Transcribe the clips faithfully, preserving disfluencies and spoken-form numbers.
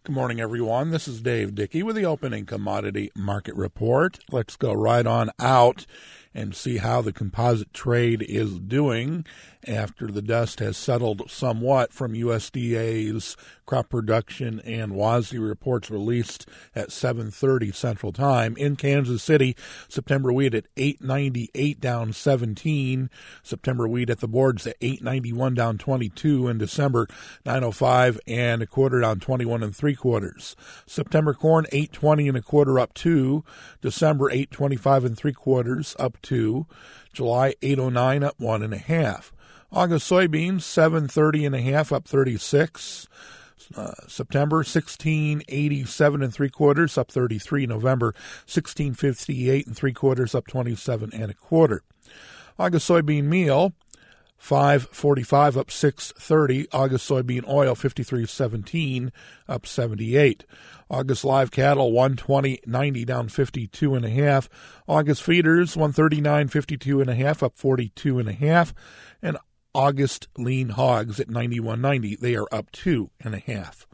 Good morning, everyone. This is Dave Dickey with the opening commodity market report. Let's go right on out and see how the composite trade is doing after the dust has settled somewhat from U S D A's crop production and W A S D reports released at seven thirty Central Time. In Kansas City, September wheat at eight ninety-eight down seventeen. September wheat at the boards at eight ninety-one down twenty-two. In December, nine oh five and a quarter down twenty-one and three quarters. September corn eight twenty and a quarter up two. December eight twenty-five and three quarters up two. July eight oh nine up one and a half. August soybeans seven thirty and a half up thirty-six. Uh, September sixteen eighty-seven and three quarters up thirty-three. November sixteen fifty-eight and three quarters up twenty-seven and a quarter. August soybean meal five forty-five up six thirty. August soybean oil fifty-three seventeen up seventy-eight. August live cattle one twenty ninety down fifty-two and a half. August feeders one thirty-nine fifty-two and a half up forty-two and a half. And August lean hogs at ninety-one ninety. They are up two and a half.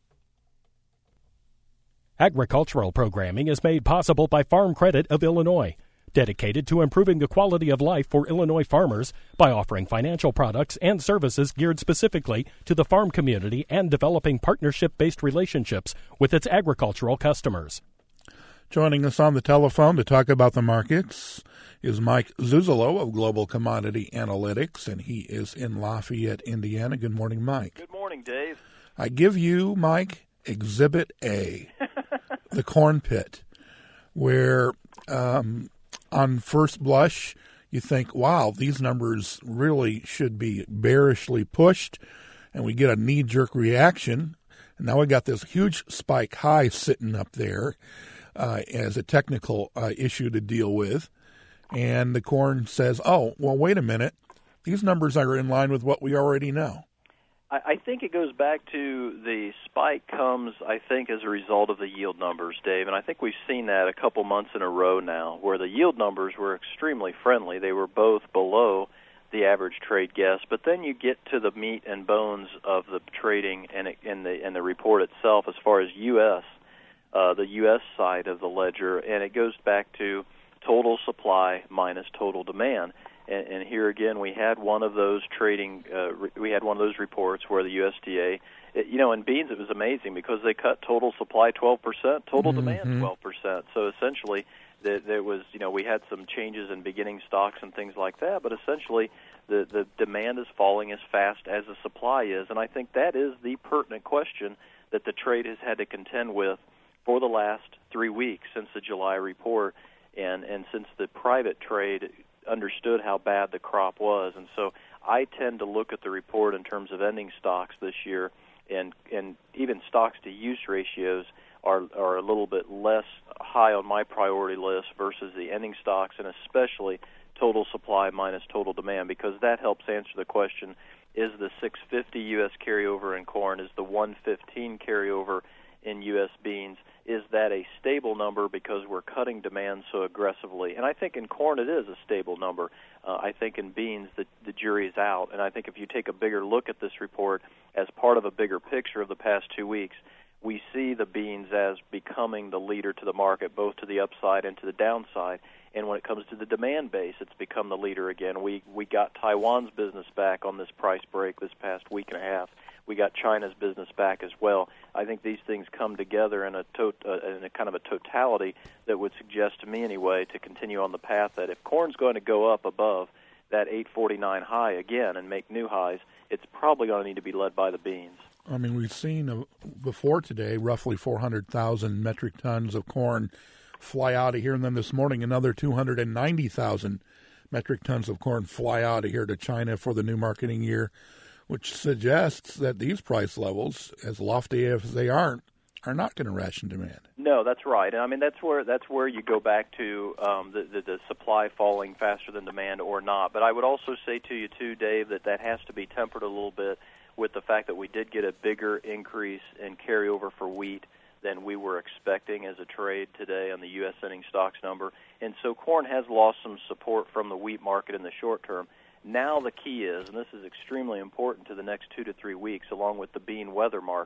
Agricultural programming is made possible by Farm Credit of Illinois, dedicated to improving the quality of life for Illinois farmers by offering financial products and services geared specifically to the farm community and developing partnership-based relationships with its agricultural customers. Joining us on the telephone to talk about the markets is Mike Zuzolo of Global Commodity Analytics, and he is in Lafayette, Indiana. Good morning, Mike. Good morning, Dave. I give you, Mike, Exhibit A, the corn pit, where um, on first blush you think, wow, these numbers really should be bearishly pushed, and we get a knee-jerk reaction. And now we got this huge spike high sitting up there uh, as a technical uh, issue to deal with. And the corn says, oh, well, wait a minute. These numbers are in line with what we already know. I, I think it goes back to the spike comes, I think, as a result of the yield numbers, Dave. And I think we've seen that a couple months in a row now, where the yield numbers were extremely friendly. They were both below the average trade guess. But then you get to the meat and bones of the trading and, it, and, the, and the report itself as far as U S, uh, the U S side of the ledger, and it goes back to total supply minus total demand. And, and here again, we had one of those trading, uh, re- we had one of those reports where the U S D A, it, you know, in beans it was amazing because they cut total supply twelve percent, total mm-hmm. demand twelve percent. So essentially, the, there was, you know, we had some changes in beginning stocks and things like that, but essentially the, the demand is falling as fast as the supply is. And I think that is the pertinent question that the trade has had to contend with for the last three weeks since the July report. And, and since the private trade understood how bad the crop was. And so I tend to look at the report in terms of ending stocks this year, and, and even stocks-to-use ratios are, are a little bit less high on my priority list versus the ending stocks, and especially total supply minus total demand, because that helps answer the question, is the six fifty U S carryover in corn, is the one fifteen carryover in U S beans, is that a stable number because we're cutting demand so aggressively? And I think in corn it is a stable number. Uh, I think in beans the, the jury is out. And I think if you take a bigger look at this report as part of a bigger picture of the past two weeks, we see the beans as becoming the leader to the market, both to the upside and to the downside. And when it comes to the demand base, it's become the leader again. We we got Taiwan's business back on this price break this past week and a half. We got China's business back as well. I think these things come together in a, to, uh, in a kind of a totality that would suggest to me anyway to continue on the path that if corn's going to go up above that eight forty-nine high again and make new highs, it's probably going to need to be led by the beans. I mean, we've seen uh, before today roughly four hundred thousand metric tons of corn fly out of here, and then this morning another two hundred ninety thousand metric tons of corn fly out of here to China for the new marketing year, which suggests that these price levels, as lofty as they aren't, are not going to ration demand. No, that's right. And I mean, that's where that's where you go back to um, the, the the supply falling faster than demand or not. But I would also say to you too, Dave, that that has to be tempered a little bit with the fact that we did get a bigger increase in carryover for wheat than we were expecting as a trade today on the U S ending stocks number. And so corn has lost some support from the wheat market in the short term. Now the key is, and this is extremely important to the next two to three weeks, along with the bean weather market,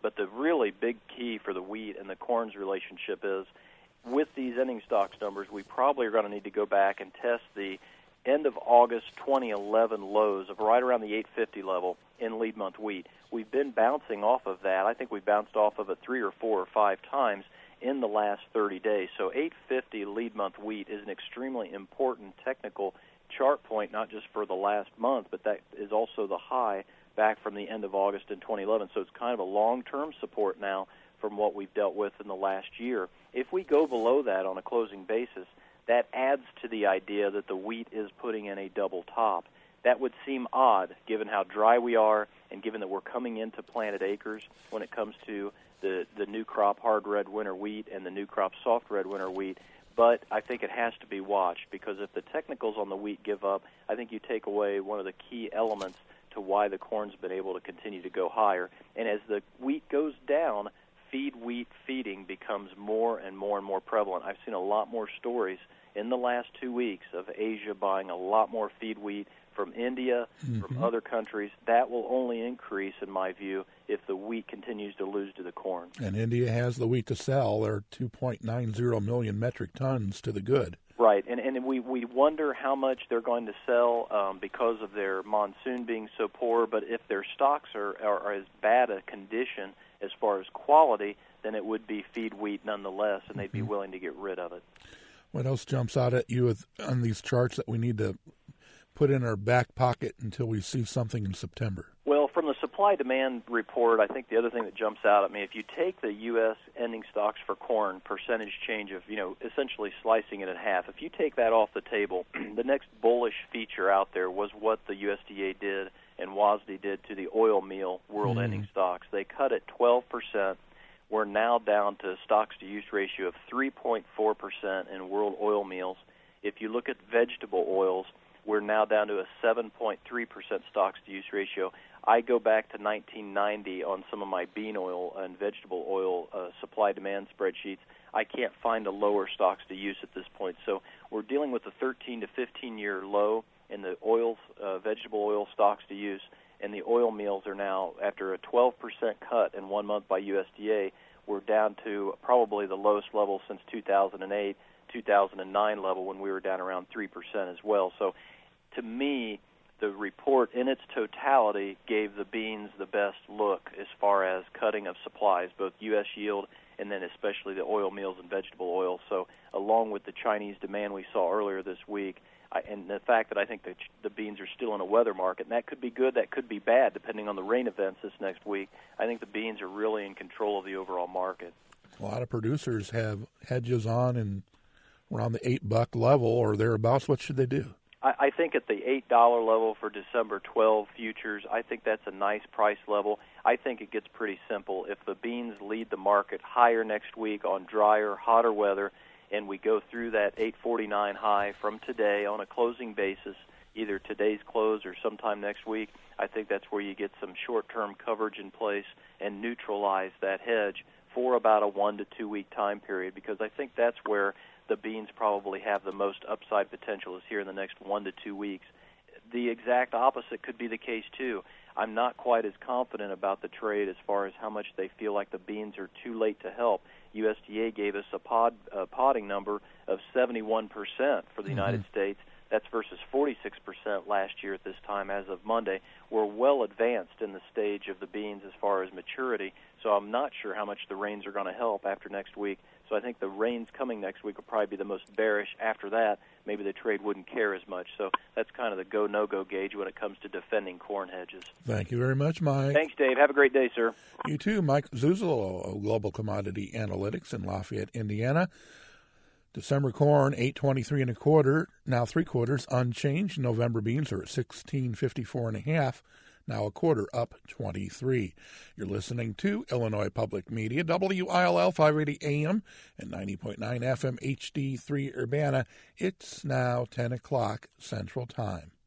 But the really big key for the wheat and the corn's relationship is, with these ending stocks numbers, we probably are going to need to go back and test the end of August twenty eleven lows of right around the eight fifty level in lead month wheat. We've been bouncing off of that. I think we bounced off of it three or four or five times in the last thirty days. So eight fifty lead month wheat is an extremely important technical chart point, not just for the last month, but that is also the high back from the end of August in twenty eleven. So it's kind of a long-term support now from what we've dealt with in the last year. If we go below that on a closing basis, that adds to the idea that the wheat is putting in a double top. That would seem odd given how dry we are and given that we're coming into planted acres when it comes to the, the new crop hard red winter wheat and the new crop soft red winter wheat. But I think it has to be watched, because if the technicals on the wheat give up, I think you take away one of the key elements to why the corn's been able to continue to go higher. And as the wheat goes down, feed wheat feeding becomes more and more and more prevalent. I've seen a lot more stories in the last two weeks of Asia buying a lot more feed wheat from India, mm-hmm. from other countries. That will only increase, in my view, if the wheat continues to lose to the corn. And India has the wheat to sell. They're two point nine zero million metric tons to the good. Right, and and we, we wonder how much they're going to sell um, because of their monsoon being so poor. But if their stocks are, are, are as bad a condition as far as quality, then it would be feed wheat nonetheless, and they'd be mm-hmm. willing to get rid of it. What else jumps out at you with, on these charts that we need to put in our back pocket until we see something in September? Well, from the supply-demand report, I think the other thing that jumps out at me, if you take the U S ending stocks for corn percentage change of, you know, essentially slicing it in half, if you take that off the table, the next bullish feature out there was what the U S D A did and W A S D did to the oil meal world mm. ending stocks. They cut it twelve percent. We're now down to stocks-to-use ratio of three point four percent in world oil meals. If you look at vegetable oils, we're now down to a seven point three percent stocks-to-use ratio. I go back to nineteen ninety on some of my bean oil and vegetable oil uh, supply-demand spreadsheets. I can't find a lower stocks-to-use at this point. So we're dealing with a thirteen to fifteen-year low in the oils, uh, vegetable oil stocks-to-use, and the oil meals are now, after a twelve percent cut in one month by U S D A, we're down to probably the lowest level since two thousand eight, two thousand nine level, when we were down around three percent as well. So to me, the report in its totality gave the beans the best look as far as cutting of supplies, both U S yield and then especially the oil meals and vegetable oil. So along with the Chinese demand we saw earlier this week, I, and the fact that I think the, the beans are still in a weather market, and that could be good, that could be bad, depending on the rain events this next week, I think the beans are really in control of the overall market. A lot of producers have hedges on and around the eight buck level or thereabouts. What should they do? I, I think at the eight dollar level for December twelfth futures, I think that's a nice price level. I think it gets pretty simple. If the beans lead the market higher next week on drier, hotter weather, and we go through that eight forty-nine high from today on a closing basis, either today's close or sometime next week, I think that's where you get some short-term coverage in place and neutralize that hedge for about a one to two week time period, because I think that's where the beans probably have the most upside potential, is here in the next one to two weeks. The exact opposite could be the case too. I'm not quite as confident about the trade as far as how much they feel like the beans are too late to help. U S D A gave us a pod uh, podding number of seventy-one percent for the mm-hmm. United States. That's versus forty-six percent last year at this time as of Monday. We're well advanced in the stage of the beans as far as maturity, so I'm not sure how much the rains are going to help after next week. So I think the rains coming next week will probably be the most bearish. After that, maybe the trade wouldn't care as much. So that's kind of the go, no-go gauge when it comes to defending corn hedges. Thank you very much, Mike. Thanks, Dave. Have a great day, sir. You too. Mike Zuzolo of Global Commodity Analytics in Lafayette, Indiana. December corn, eight twenty-three and a quarter, now three quarters, unchanged. November beans are at sixteen fifty-four and a half, now a quarter up twenty-three. You're listening to Illinois Public Media, W I L L five eighty A M and ninety point nine F M H D three Urbana. It's now ten o'clock Central Time.